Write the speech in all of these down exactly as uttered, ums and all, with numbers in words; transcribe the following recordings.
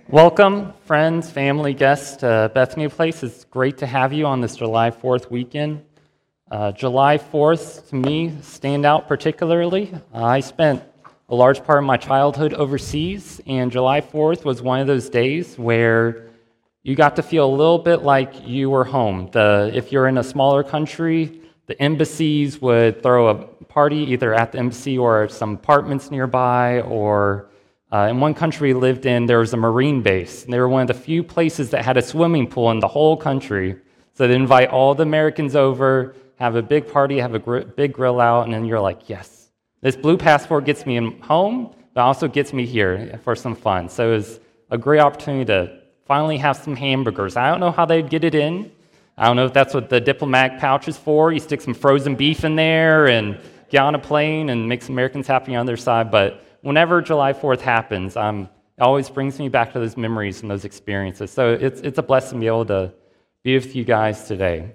Welcome, friends, family, guests to Bethany Place. It's great to have you on this July fourth weekend. Uh, July fourth, to me, stand out particularly. Uh, I spent a large part of my childhood overseas, and July fourth was one of those days where you got to feel a little bit like you were home. The, if you're in a smaller country, the embassies would throw a party either at the embassy or some apartments nearby, or Uh, in one country we lived in, there was a Marine base. And they were one of the few places that had a swimming pool in the whole country. So they invite all the Americans over, have a big party, have a gr- big grill out, and then you're like, yes, this blue passport gets me in home, but also gets me here for some fun. So it was a great opportunity to finally have some hamburgers. I don't know how they'd get it in. I don't know if that's what the diplomatic pouch is for. You stick some frozen beef in there and get on a plane and make some Americans happy on their side, but whenever July fourth happens, um, it always brings me back to those memories and those experiences. So it's it's a blessing to be able to be with you guys today.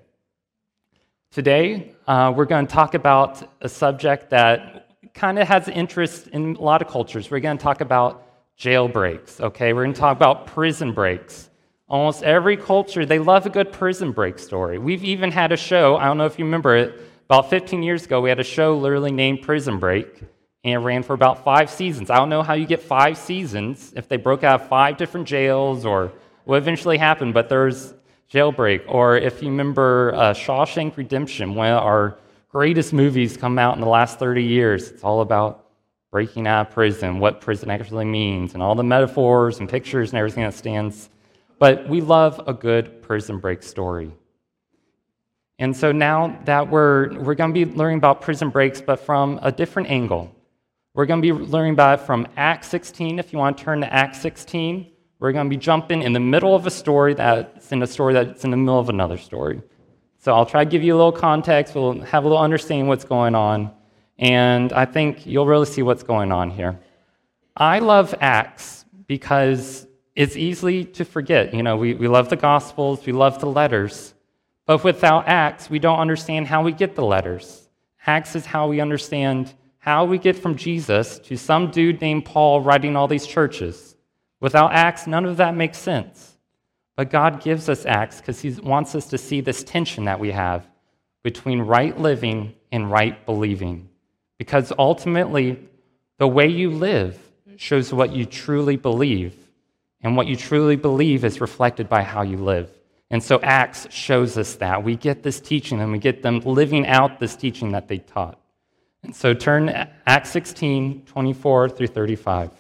Today, uh, we're going to talk about a subject that kind of has interest in a lot of cultures. We're going to talk about jailbreaks, okay? We're going to talk about prison breaks. Almost every culture, they love a good prison break story. We've even had a show, I don't know if you remember it, about fifteen years ago, we had a show literally named Prison Break, and it ran for about five seasons. I don't know how you get five seasons, if they broke out of five different jails or what eventually happened, but there's Jailbreak. Or if you remember uh, Shawshank Redemption, one of our greatest movies come out in the last thirty years. It's all about breaking out of prison, what prison actually means, and all the metaphors and pictures and everything that stands. But we love a good prison break story. And so now that we're, we're going to be learning about prison breaks, but from a different angle. We're going to be learning about it from Acts sixteen. If you want to turn to Acts sixteen, we're going to be jumping in the middle of a story that's in a story that's in the middle of another story. So I'll try to give you a little context. We'll have a little understanding what's going on, and I think you'll really see what's going on here. I love Acts because it's easy to forget. You know, we, we love the Gospels, we love the letters, but without Acts, we don't understand how we get the letters. Acts is how we understand how we get from Jesus to some dude named Paul writing all these churches. Without Acts, none of that makes sense. But God gives us Acts because he wants us to see this tension that we have between right living and right believing. Because ultimately, the way you live shows what you truly believe. And what you truly believe is reflected by how you live. And so Acts shows us that. We get this teaching and we get them living out this teaching that they taught. And so turn to Acts sixteen, twenty-four through thirty-five.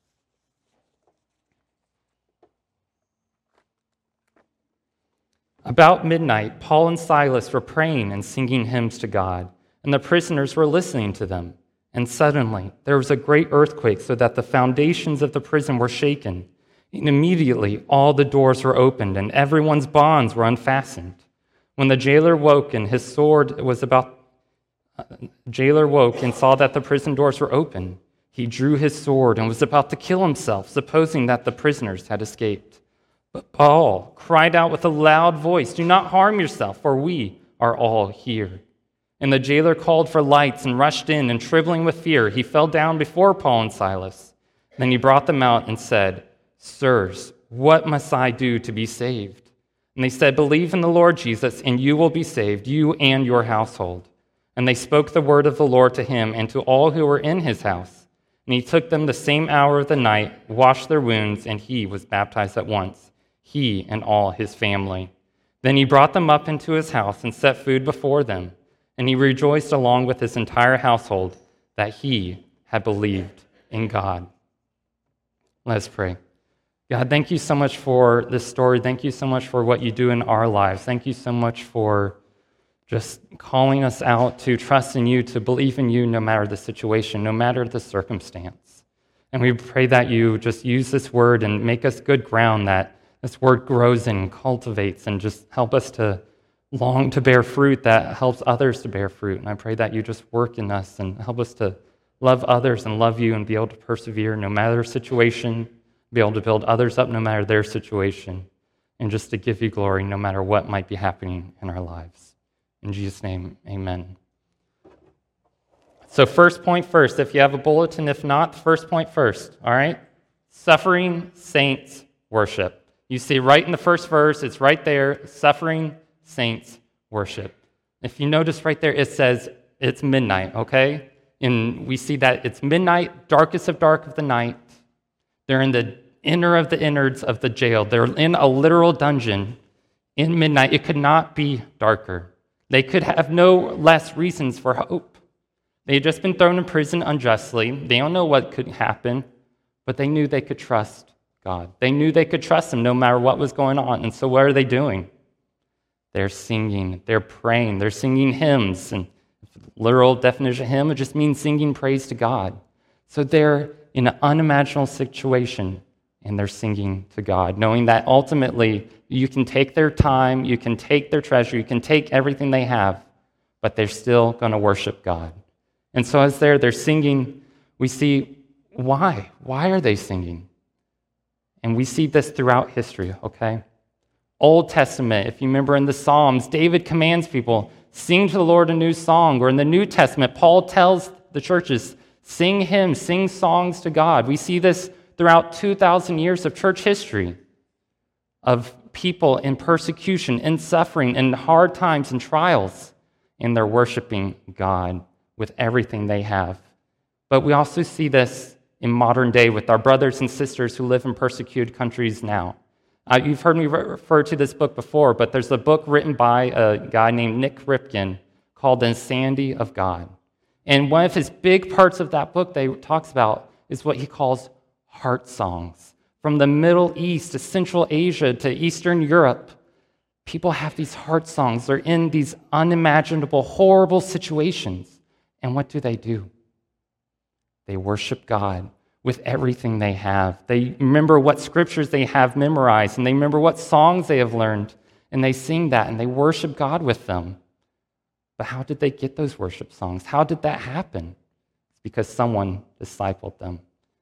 About midnight, Paul and Silas were praying and singing hymns to God, and the prisoners were listening to them. And suddenly there was a great earthquake, so that the foundations of the prison were shaken. And immediately all the doors were opened, and everyone's bonds were unfastened. When the jailer woke and his sword was about Uh, jailer woke and saw that the prison doors were open. He drew his sword and was about to kill himself, supposing that the prisoners had escaped. But Paul cried out with a loud voice, "Do not harm yourself, for we are all here." And the jailer called for lights and rushed in, and trembling with fear, he fell down before Paul and Silas. Then he brought them out and said, "Sirs, what must I do to be saved?" And they said, "Believe in the Lord Jesus, and you will be saved, you and your household." And they spoke the word of the Lord to him and to all who were in his house. And he took them the same hour of the night, washed their wounds, and he was baptized at once, he and all his family. Then he brought them up into his house and set food before them. And he rejoiced along with his entire household that he had believed in God. Let's pray. God, thank you so much for this story. Thank you so much for what you do in our lives. Thank you so much for just calling us out to trust in you, to believe in you no matter the situation, no matter the circumstance. And we pray that you just use this word and make us good ground, that this word grows and cultivates, and just help us to long to bear fruit that helps others to bear fruit. And I pray that you just work in us and help us to love others and love you and be able to persevere no matter the situation, be able to build others up no matter their situation, and just to give you glory no matter what might be happening in our lives. In Jesus' name, amen. So first point first, if you have a bulletin, if not, first point first, all right? Suffering saints worship. You see right in the first verse, it's right there, suffering saints worship. If you notice right there, it says it's midnight, okay? And we see that it's midnight, darkest of dark of the night. They're in the inner of the innards of the jail. They're in a literal dungeon in midnight. It could not be darker. They could have no less reasons for hope. They had just been thrown in prison unjustly. They don't know what could happen, but they knew they could trust God. They knew they could trust Him no matter what was going on. And so what are they doing? They're singing, they're praying, they're singing hymns. And literal definition of hymn, it just means singing praise to God. So they're in an unimaginable situation, and they're singing to God, knowing that ultimately you can take their time, you can take their treasure, you can take everything they have, but they're still going to worship God. And so as they're, they're singing, we see why. Why are they singing? And we see this throughout history, okay? Old Testament, if you remember in the Psalms, David commands people, sing to the Lord a new song. Or in the New Testament, Paul tells the churches, sing hymns, sing songs to God. We see this throughout two thousand years of church history, of people in persecution, in suffering, in hard times and trials, and they're worshiping God with everything they have. But we also see this in modern day with our brothers and sisters who live in persecuted countries now. Uh, you've heard me re- refer to this book before, but there's a book written by a guy named Nick Ripken called The Insanity of God. And one of his big parts of that book that he talks about is what he calls heart songs. From the Middle East to Central Asia to Eastern Europe, people have these heart songs. They're in these unimaginable, horrible situations. And what do they do? They worship God with everything they have. They remember what scriptures they have memorized, and they remember what songs they have learned, and they sing that, and they worship God with them. But how did they get those worship songs? How did that happen? It's because someone discipled them.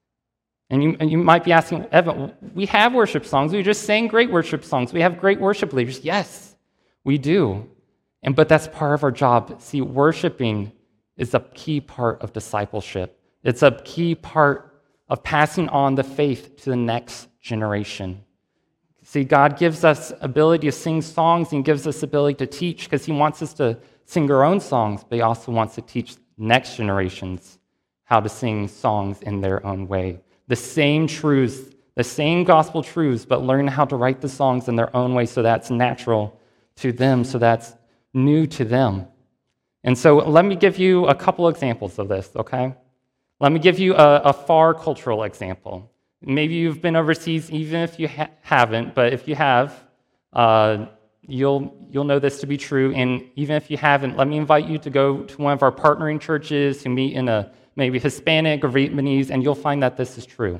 And you, and you might be asking, Evan, we have worship songs. We just sang great worship songs. We have great worship leaders. Yes, we do. And but that's part of our job. See, worshiping is a key part of discipleship. It's a key part of passing on the faith to the next generation. See, God gives us ability to sing songs, and He gives us ability to teach because He wants us to sing our own songs, but He also wants to teach next generations how to sing songs in their own way. The same truths, the same gospel truths, but learn how to write the songs in their own way so that's natural to them, so that's new to them. And so let me give you a couple examples of this, okay? Let me give you a, a far cultural example. Maybe you've been overseas, even if you ha- haven't, but if you have, uh, you'll you'll know this to be true. And even if you haven't, let me invite you to go to one of our partnering churches who meet in a maybe Hispanic or Vietnamese, and you'll find that this is true.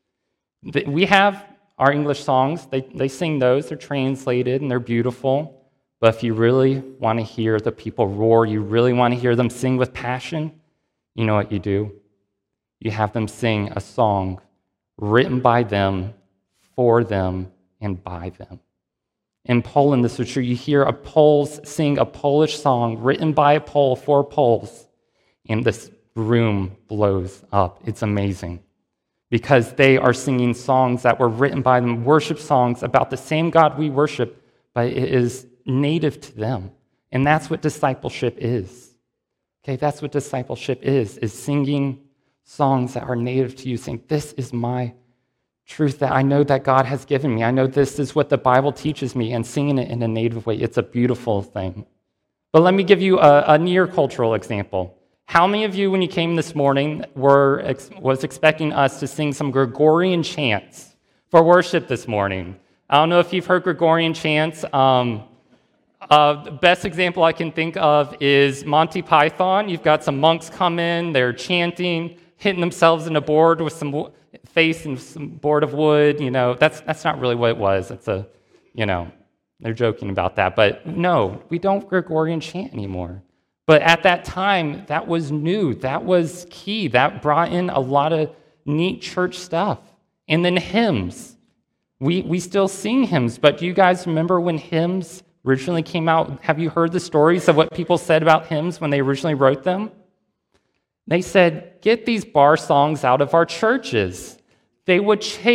We have our English songs. They, they sing those. They're translated, and they're beautiful. But if you really want to hear the people roar, you really want to hear them sing with passion, you know what you do? You have them sing a song written by them, for them, and by them. In Poland, this is true. You hear a Poles sing a Polish song written by a Pole for Poles, and this room blows up. It's amazing because they are singing songs that were written by them, worship songs about the same God we worship, but it is native to them. And that's what discipleship is. Okay, that's what discipleship is, is singing songs that are native to you, saying, this is my truth that I know that God has given me. I know this is what the Bible teaches me, and singing it in a native way. It's a beautiful thing. But let me give you a, a near cultural example. How many of you, when you came this morning, were ex- was expecting us to sing some Gregorian chants for worship this morning? I don't know if you've heard Gregorian chants. Um, uh, the best example I can think of is Monty Python. You've got some monks come in, they're chanting, hitting themselves in a board with some wo- face and some board of wood. You know, that's that's not really what it was. It's a, you know, they're joking about that. But no, we don't Gregorian chant anymore. But at that time, that was new. That was key. That brought in a lot of neat church stuff. And then hymns. We we still sing hymns, but do you guys remember when hymns originally came out? Have you heard the stories of what people said about hymns when they originally wrote them? They said, get these bar songs out of our churches. They would take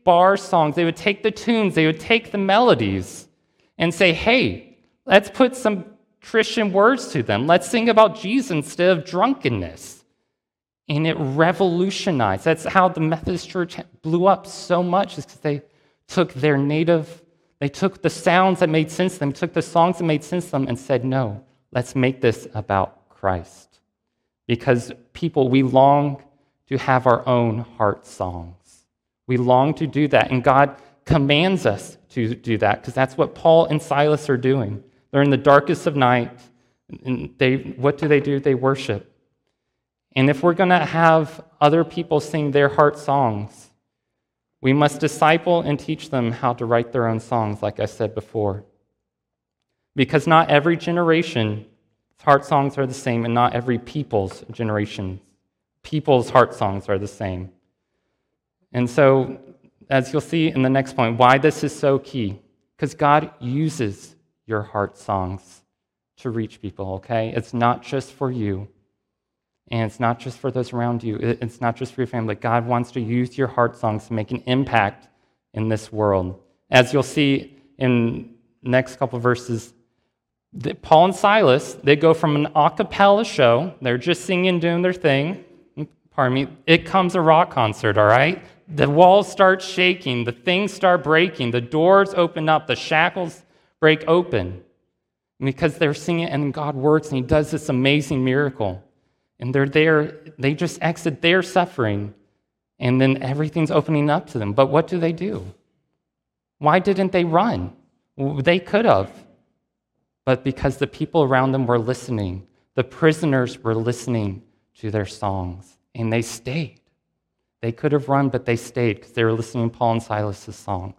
bar songs, they would take the tunes, they would take the melodies and say, hey, let's put some Christian words to them. Let's sing about Jesus instead of drunkenness. And it revolutionized. That's how the Methodist Church blew up so much, is because they took their native, they took the sounds that made sense to them, took the songs that made sense to them, and said, no, let's make this about Christ. Because people, we long to have our own heart songs. We long to do that, and God commands us to do that, because that's what Paul and Silas are doing. They're in the darkest of night, and they, what do they do? They worship. And if we're going to have other people sing their heart songs, we must disciple and teach them how to write their own songs, like I said before. Because not every generation's heart songs are the same, and not every people's generation, people's heart songs are the same. And so, as you'll see in the next point, why this is so key. Because God uses your heart songs to reach people, okay? It's not just for you. And it's not just for those around you. It's not just for your family. God wants to use your heart songs to make an impact in this world. As you'll see in the next couple of verses, Paul and Silas, they go from an a cappella show, they're just singing, doing their thing. Pardon me, it comes a rock concert, all right? The walls start shaking, the things start breaking, the doors open up, the shackles break open. Because they're singing and God works and he does this amazing miracle. And they're there, they just exit their suffering, and then everything's opening up to them. But what do they do? Why didn't they run? They could have. But because the people around them were listening, the prisoners were listening to their songs, and they stayed. They could have run, but they stayed because they were listening to Paul and Silas' songs.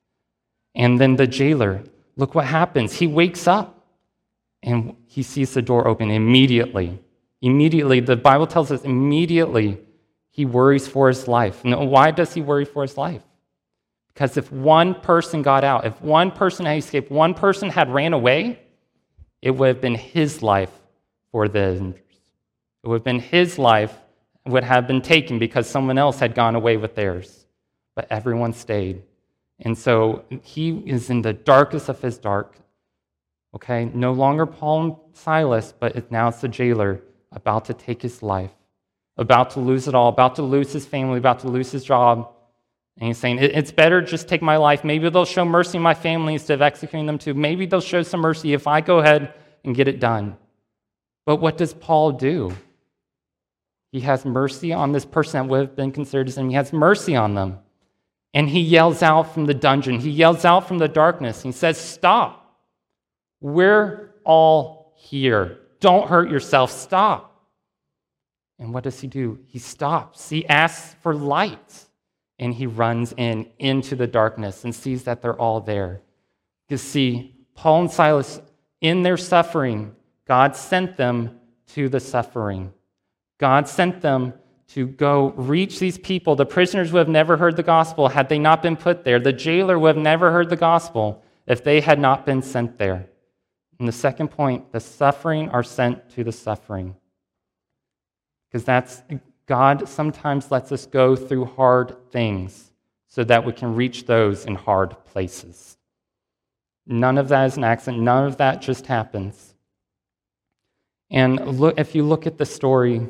And then the jailer, look what happens. He wakes up, and he sees the door open immediately. Immediately, the Bible tells us immediately he worries for his life. And why does he worry for his life? Because if one person got out, if one person had escaped, one person had ran away, it would have been his life for the others. It would have been his life would have been taken because someone else had gone away with theirs. But everyone stayed. And so he is in the darkest of his dark. Okay, no longer Paul and Silas, but now it's the jailer about to take his life, about to lose it all, about to lose his family, about to lose his job. And he's saying, it's better just take my life. Maybe they'll show mercy on my family instead of executing them too. Maybe they'll show some mercy if I go ahead and get it done. But what does Paul do? He has mercy on this person that would have been considered his enemy. He has mercy on them. And he yells out from the dungeon. He yells out from the darkness. He says, stop. We're all here. Don't hurt yourself. Stop. And what does he do? He stops. He asks for light. And he runs in into the darkness and sees that they're all there. You see, Paul and Silas, in their suffering, God sent them to the suffering. God sent them to go reach these people. The prisoners would have never heard the gospel had they not been put there. The jailer would have never heard the gospel if they had not been sent there. And the second point, the suffering are sent to the suffering. Because that's, God sometimes lets us go through hard things so that we can reach those in hard places. None of that is an accident. None of that just happens. And look, if you look at the story,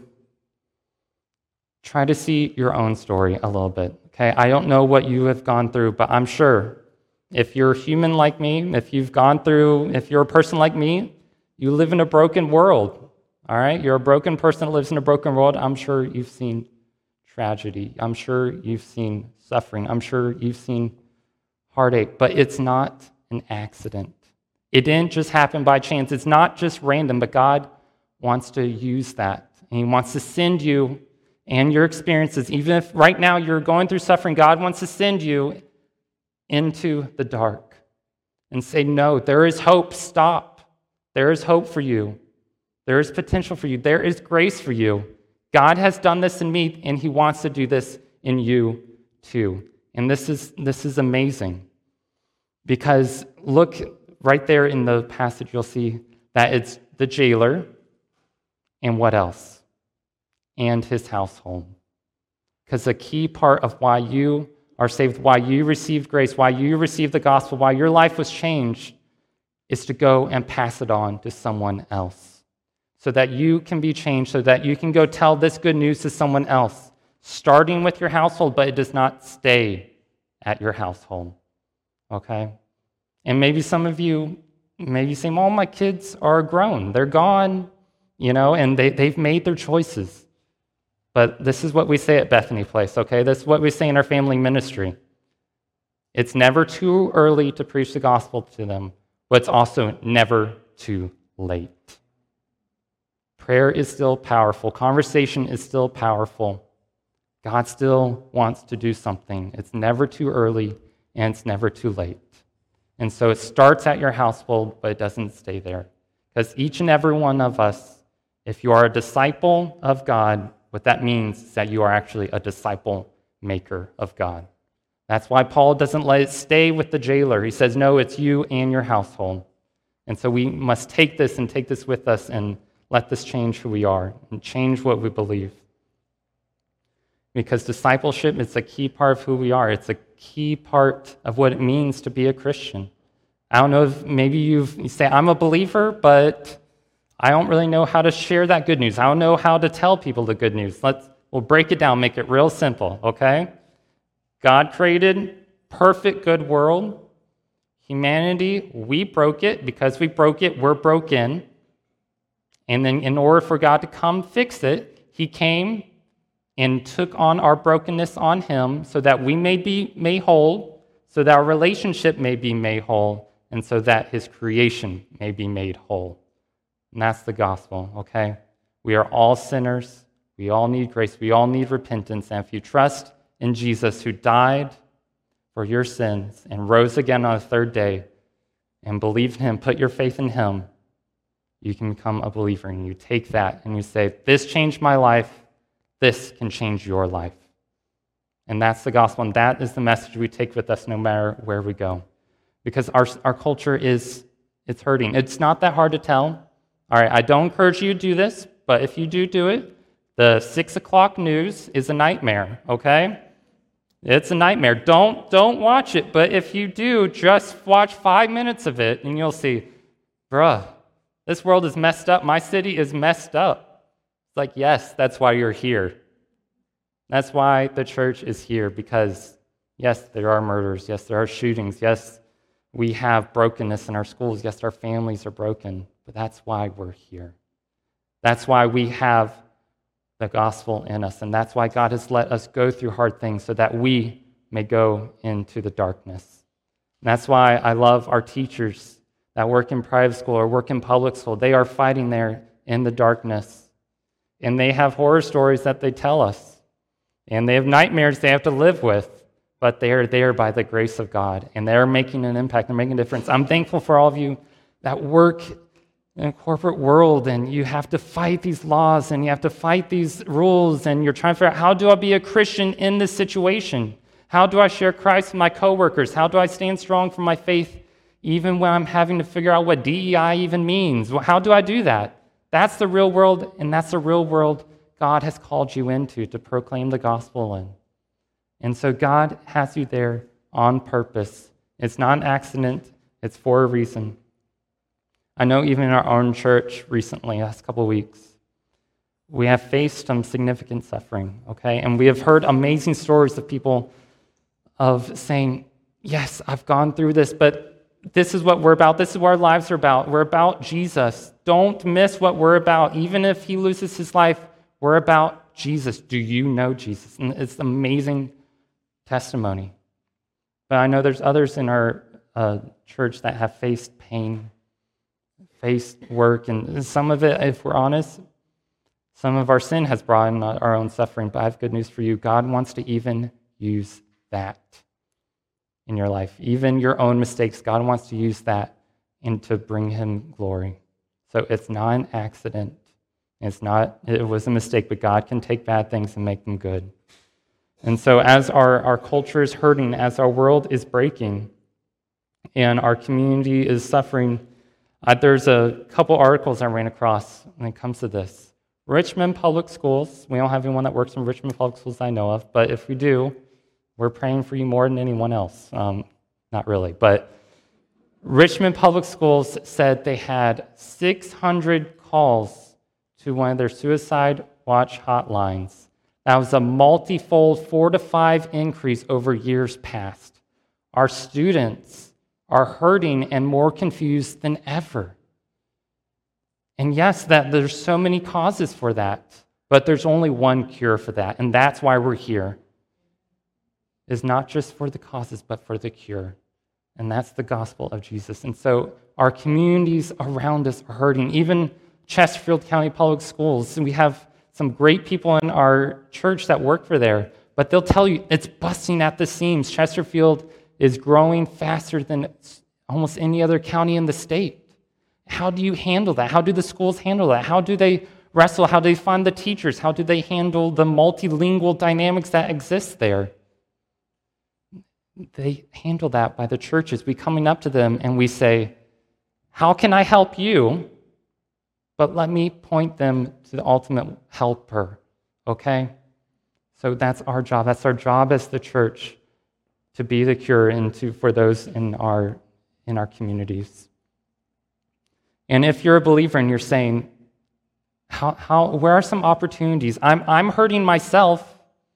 try to see your own story a little bit. Okay, I don't know what you have gone through, but I'm sure if you're human like me, if you've gone through, if you're a person like me, you live in a broken world. All right, you're a broken person that lives in a broken world. I'm sure you've seen tragedy. I'm sure you've seen suffering. I'm sure you've seen heartache, but it's not an accident. It didn't just happen by chance. It's not just random, but God wants to use that. And he wants to send you and your experiences, even if right now you're going through suffering, God wants to send you into the dark and say, no, there is hope. Stop. There is hope for you. There is potential for you. There is grace for you. God has done this in me, and he wants to do this in you too. And this is this is amazing. Because look right there in the passage, you'll see that it's the jailer and what else? And his household. Because a key part of why you are saved, why you received grace, why you received the gospel, why your life was changed, is to go and pass it on to someone else so that you can be changed, so that you can go tell this good news to someone else, starting with your household, but it does not stay at your household, okay? And maybe some of you, maybe say, well, my kids are grown, they're gone, you know, and they, they've made their choices. But this is what we say at Bethany Place, okay? This is what we say in our family ministry. It's never too early to preach the gospel to them, but it's also never too late. Prayer is still powerful. Conversation is still powerful. God still wants to do something. It's never too early, and it's never too late. And so it starts at your household, but it doesn't stay there. Because each and every one of us, if you are a disciple of God, what that means is that you are actually a disciple maker of God. That's why Paul doesn't let it stay with the jailer. He says, no, it's you and your household. And so we must take this and take this with us and let this change who we are and change what we believe. Because discipleship is a key part of who we are. It's a key part of what it means to be a Christian. I don't know if maybe you've, you say, I'm a believer, but I don't really know how to share that good news. I don't know how to tell people the good news. Let's, we'll break it down, make it real simple, okay? God created perfect, good world. Humanity, we broke it. Because we broke it, we're broken. And then in order for God to come fix it, he came and took on our brokenness on him so that we may be made whole, so that our relationship may be made whole, and so that his creation may be made whole. And that's the gospel, okay? We are all sinners. We all need grace. We all need repentance. And if you trust in Jesus, who died for your sins and rose again on the third day, and believe in him, put your faith in him, you can become a believer. And you take that and you say, this changed my life. This can change your life. And that's the gospel. And that is the message we take with us no matter where we go. Because our, our culture is, it's hurting. It's not that hard to tell. All right, I don't encourage you to do this, but if you do do it, the six o'clock news is a nightmare, okay? It's a nightmare. Don't, don't watch it, but if you do, just watch five minutes of it, and you'll see, bruh, this world is messed up. My city is messed up. It's like, yes, that's why you're here. That's why the church is here, because, yes, there are murders. Yes, there are shootings. Yes, we have brokenness in our schools. Yes, our families are broken. But that's why we're here. That's why we have the gospel in us. And that's why God has let us go through hard things so that we may go into the darkness. And that's why I love our teachers that work in private school or work in public school. They are fighting there in the darkness. And they have horror stories that they tell us. And they have nightmares they have to live with. But they are there by the grace of God. And they're making an impact. They're making a difference. I'm thankful for all of you that work in a corporate world, and you have to fight these laws, and you have to fight these rules, and you're trying to figure out, how do I be a Christian in this situation? How do I share Christ with my coworkers? How do I stand strong for my faith even when I'm having to figure out what D E I even means? How do I do that? That's the real world, and that's the real world God has called you into to proclaim the gospel in. And so God has you there on purpose. It's not an accident. It's for a reason. I know even in our own church recently, last couple of weeks, we have faced some significant suffering, okay? And we have heard amazing stories of people of saying, yes, I've gone through this, but this is what we're about. This is what our lives are about. We're about Jesus. Don't miss what we're about. Even if he loses his life, we're about Jesus. Do you know Jesus? And it's amazing testimony. But I know there's others in our uh, church that have faced pain, faced work, and some of it, if we're honest, some of our sin has brought in our own suffering. But I have good news for you. God wants to even use that in your life. Even your own mistakes, God wants to use that and to bring him glory. So it's not an accident. It's not, it was a mistake, but God can take bad things and make them good. And so as our, our culture is hurting, as our world is breaking, and our community is suffering, uh, there's a couple articles I ran across when it comes to this. Richmond Public Schools, we don't have anyone that works in Richmond Public Schools I know of, but if we do, We're praying for you more than anyone else. Um, not really, but Richmond Public Schools said they had six hundred calls to one of their suicide watch hotlines. That was a multifold four to five increase over years past. Our students are hurting and more confused than ever. And yes, that there's so many causes for that, but there's only one cure for that, and that's why we're here. Is not just for the causes, but for the cure. And that's the gospel of Jesus. And so our communities around us are hurting. Even Chesterfield County Public Schools, we have some great people in our church that work for there, but they'll tell you it's busting at the seams. Chesterfield is growing faster than almost any other county in the state. How do you handle that? How do the schools handle that? How do they wrestle? How do they find the teachers? How do they handle the multilingual dynamics that exist there? They handle that by the churches. We coming up to them and we say, how can I help you? But let me point them to the ultimate helper, okay? So that's our job. That's our job as the church, to be the cure and to, for those in our, in our communities. And if you're a believer and you're saying, how, how, where are some opportunities? I'm, I'm hurting myself.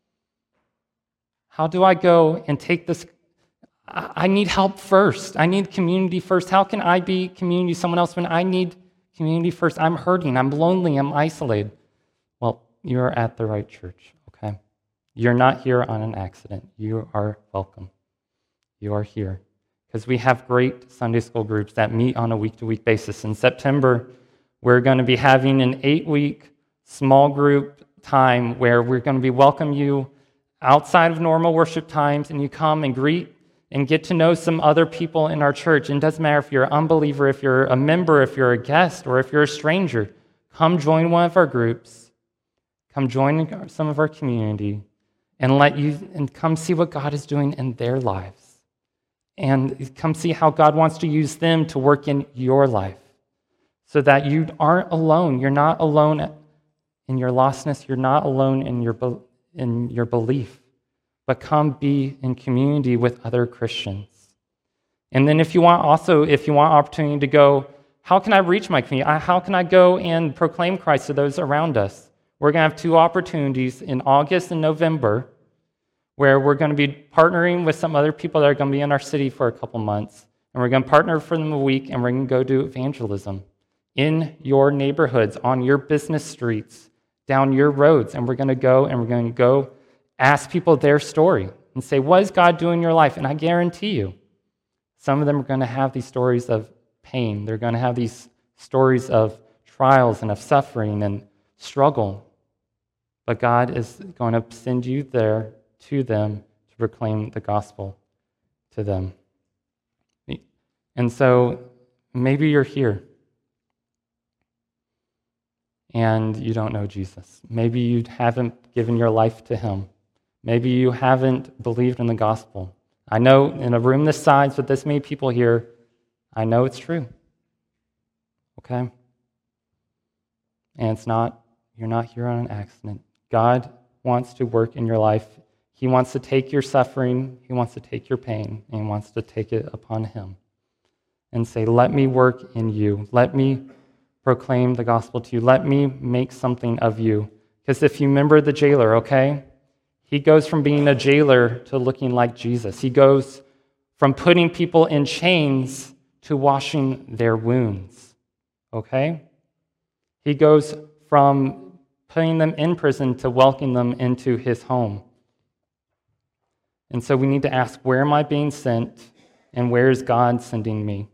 How do I go and take this? I need help first. I need community first. How can I be community someone else when I need community first? I'm hurting. I'm lonely. I'm isolated. Well, you're at the right church, okay? You're not here on an accident. You are welcome. You are here. Because we have great Sunday school groups that meet on a week-to-week basis. In September, we're going to be having an eight-week small group time where we're going to be welcome you outside of normal worship times, and you come and greet and get to know some other people in our church. And it doesn't matter if you're an unbeliever, if you're a member, if you're a guest, or if you're a stranger. Come join one of our groups. Come join some of our community and let you and come see what God is doing in their lives. And come see how God wants to use them to work in your life so that you aren't alone. You're not alone in your lostness. You're not alone in your in your belief, but come be in community with other Christians. And then if you want also, if you want opportunity to go, how can I reach my community? How can I go and proclaim Christ to those around us? We're going to have two opportunities in August and November where we're going to be partnering with some other people that are going to be in our city for a couple months. And we're going to partner for them a week, and we're going to go do evangelism in your neighborhoods, on your business streets, down your roads, and we're going to go and we're going to go ask people their story and say, what is God doing in your life? And I guarantee you, some of them are going to have these stories of pain. They're going to have these stories of trials and of suffering and struggle. But God is going to send you there to them to proclaim the gospel to them. And so maybe you're here and you don't know Jesus. Maybe you haven't given your life to him. Maybe you haven't believed in the gospel. I know in a room this size with this many people here, I know it's true. Okay? And it's not, you're not here on an accident. God wants to work in your life. He wants to take your suffering, he wants to take your pain, and he wants to take it upon him and say, let me work in you. Let me proclaim the gospel to you. Let me make something of you. Because if you remember the jailer, okay, he goes from being a jailer to looking like Jesus. He goes from putting people in chains to washing their wounds, okay? He goes from putting them in prison to welcoming them into his home. And so we need to ask, where am I being sent, and where is God sending me?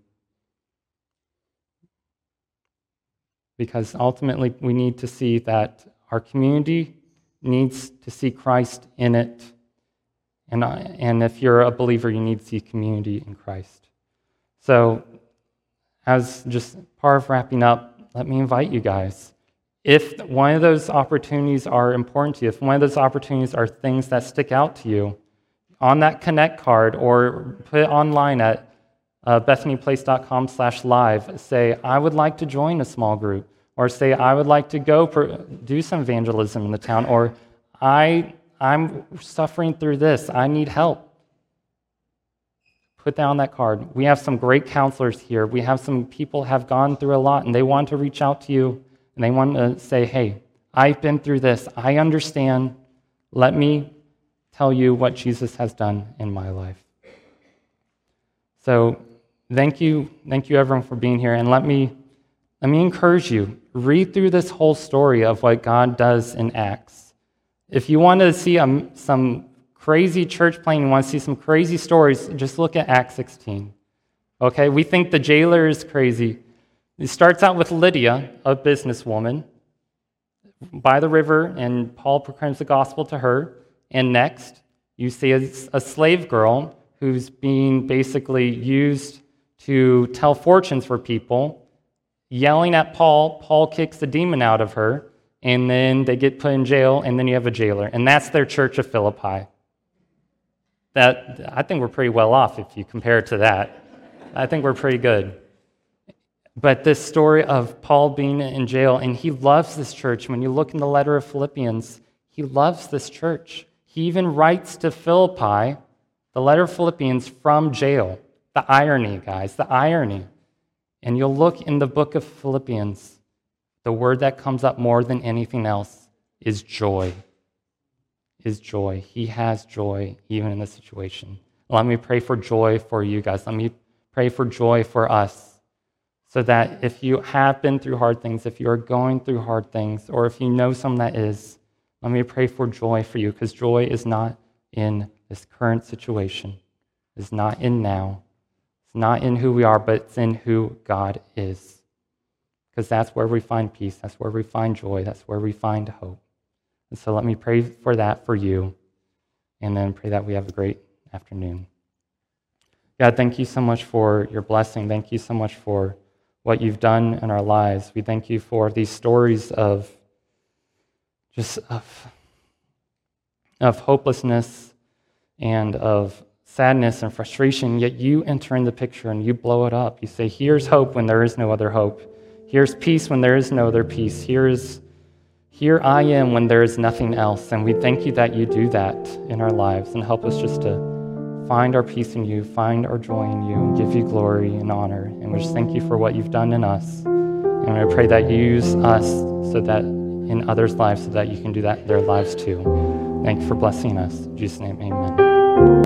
Because ultimately we need to see that our community needs to see Christ in it. And, and if you're a believer, you need to see community in Christ. So as just part of wrapping up, let me invite you guys. If one of those opportunities are important to you, if one of those opportunities are things that stick out to you, on that Connect card or put it online at uh, bethanyplace.com slash live, say, I would like to join a small group, or say, I would like to go per, do some evangelism in the town, or I, I'm suffering through this. I need help. Put down that card. We have some great counselors here. We have some people have gone through a lot, and they want to reach out to you, and they want to say, hey, I've been through this. I understand. Let me tell you what Jesus has done in my life. So thank you, thank you everyone for being here, and let me let me encourage you. Read through this whole story of what God does in Acts. If you want to see um, some crazy church planning, you want to see some crazy stories, just look at Acts sixteen. Okay, we think the jailer is crazy. It starts out with Lydia, a businesswoman, by the river, and Paul proclaims the gospel to her. And next, you see a, a slave girl who's being basically used to tell fortunes for people, yelling at Paul. Paul kicks the demon out of her, and then they get put in jail, and then you have a jailer. And that's their church of Philippi. That, I think we're pretty well off if you compare it to that. I think we're pretty good. But this story of Paul being in jail, and he loves this church. When you look in the letter of Philippians, he loves this church. He even writes to Philippi, the letter of Philippians, from jail. The irony, guys, the irony. And you'll look in the book of Philippians, the word that comes up more than anything else is joy. Is joy. He has joy even in this situation. Let me pray for joy for you guys. Let me pray for joy for us, so that if you have been through hard things, if you are going through hard things, or if you know someone that is, let me pray for joy for you, because joy is not in this current situation. It's not in now. It's not in who we are, but it's in who God is. Because that's where we find peace. That's where we find joy. That's where we find hope. And so let me pray for that for you, and then pray that we have a great afternoon. God, thank you so much for your blessing. Thank you so much for what you've done in our lives. We thank you for these stories of just of, of hopelessness and of sadness and frustration, yet you enter in the picture and you blow it up. You say, here's hope when there is no other hope. Here's peace when there is no other peace. Here is Here I am when there is nothing else. And we thank you that you do that in our lives, and help us just to find our peace in you, find our joy in you, and give you glory and honor. And we just thank you for what you've done in us. And I pray that you use us so that in others' lives, so that you can do that in their lives too. Thank you for blessing us. In Jesus' name, amen.